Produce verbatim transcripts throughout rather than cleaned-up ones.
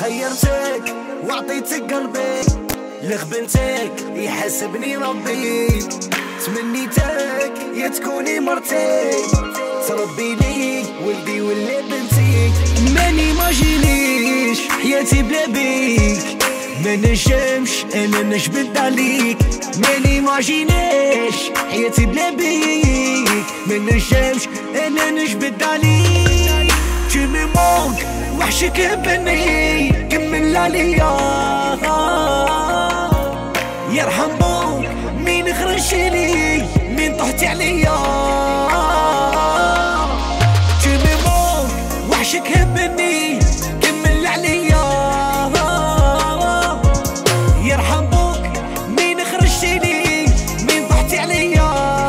خيرتك وعطيتك قلبي لغبنتك يحاسبني ربي تمنيتك يا تكوني مرتي تربي لي ولدي ولا بنتي ماني ماجينيش حياتي بلا بيك ما نجمش انا نجبد عليك ماني ماجينيش حياتي بلا بيك ما نجمش انا نجبد عليك tu me manques وحشك بني كمل عليا يرحم بوك مين خرج لي مين طحتي عليا tu me manques وحشك بني كمل عليا يرحم بوك مين خرج لي مين طحتي عليا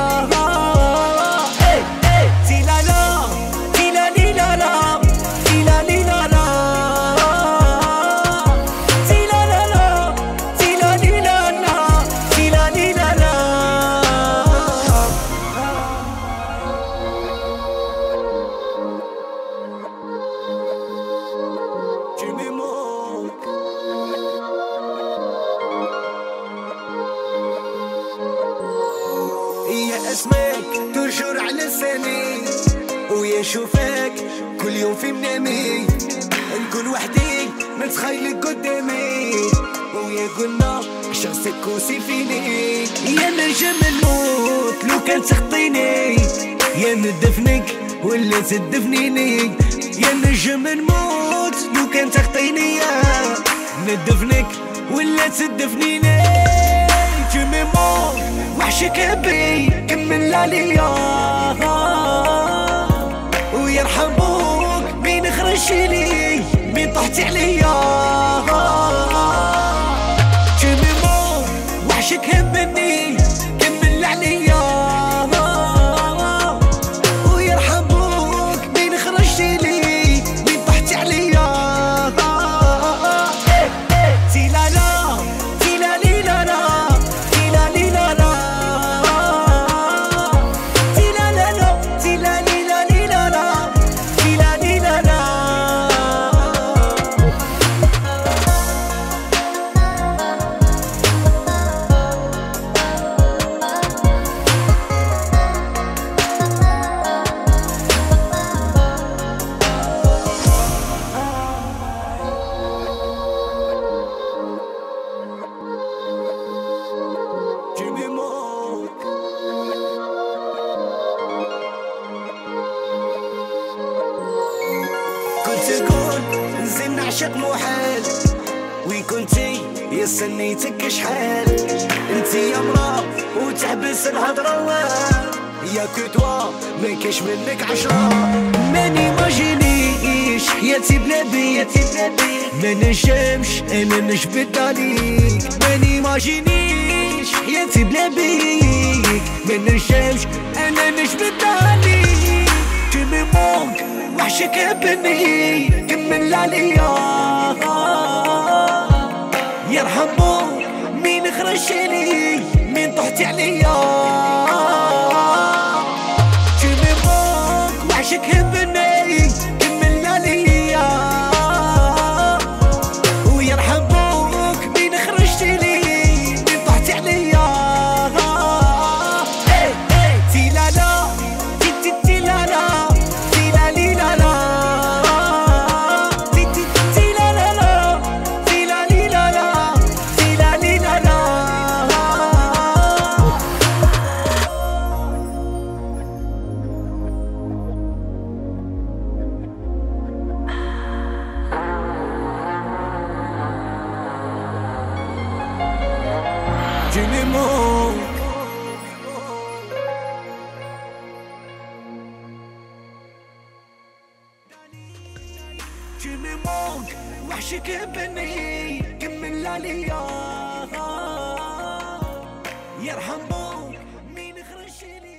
يا اسمك ترجر على لساني ويا شوفك كل يوم في منامي نكون وحدي نتخيلك قدامي ويا قلنا شخصك وسيفيني يا نجم الموت لو كان تخطيني يا ندفنك ولا تدفنيني يا نجم الموت لو كان تخطيني يا ندفنك ولا تدفنيني tu me manques وحشك بي كمل عليا ويرحم بوك مين خرج لي مين طحتي عليا tu me manques وحشك بني كمل عليا ويرحم بوك مين خرج لي مين طحتي عليا تي لا لا تي لا لي لا لا كنت تقول نزل نعشق محال وين كنتي يا سنيتك شحال انتي يا مرا وتحبس الهضرة يا كتوا ما كاش منك عشرة ماني ماجينيش حياتي بلا بيك ما نجمش انا نجبد عليك ماني ماجينيش حياتي بلا بيك ما نجمش انا نجبد عليك tu me manques وحشك بني كمل عليا يرحم بوك مين خرج لي مين طحتي عليا tu me manques وحشك بني كمل عليا ويرحم بوك مين خرج لي مين طحتي عليا تي لا لا تي تي تي لا لا tu me manques tu me manques وحشك بني كمل عليا يرحم بوك مين خرج لي